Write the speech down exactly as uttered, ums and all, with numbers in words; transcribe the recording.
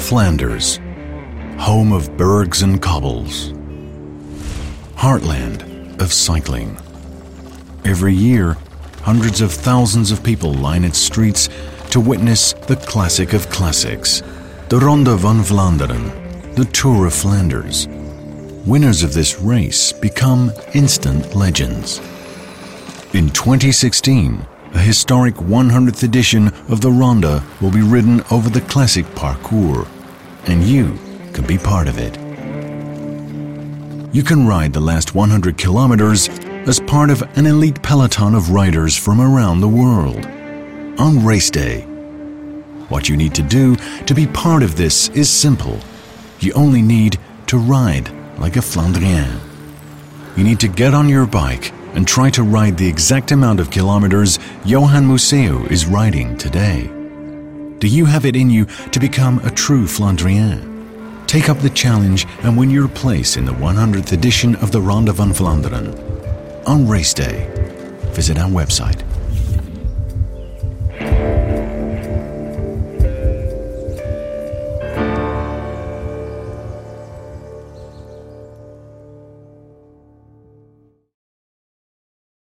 Flanders, home of bergs and cobbles, heartland of cycling. Every year, hundreds of thousands of people line its streets to witness the classic of classics, the Ronde van Vlaanderen, the Tour of Flanders. Winners of this race become instant legends. In twenty sixteen, a historic one hundredth edition of the Ronde will be ridden over the classic parcours, and you can be part of it. You can ride the last one hundred kilometers as part of an elite peloton of riders from around the world on race day. What you need to do to be part of this is simple. You only need to ride like a Flandrien. You need to get on your bike and try to ride the exact amount of kilometers Johan Museeuw is riding today. Do you have it in you to become a true Flandrien? Take up the challenge and win your place in the one hundredth edition of the Ronde van Vlaanderen. On race day, visit our website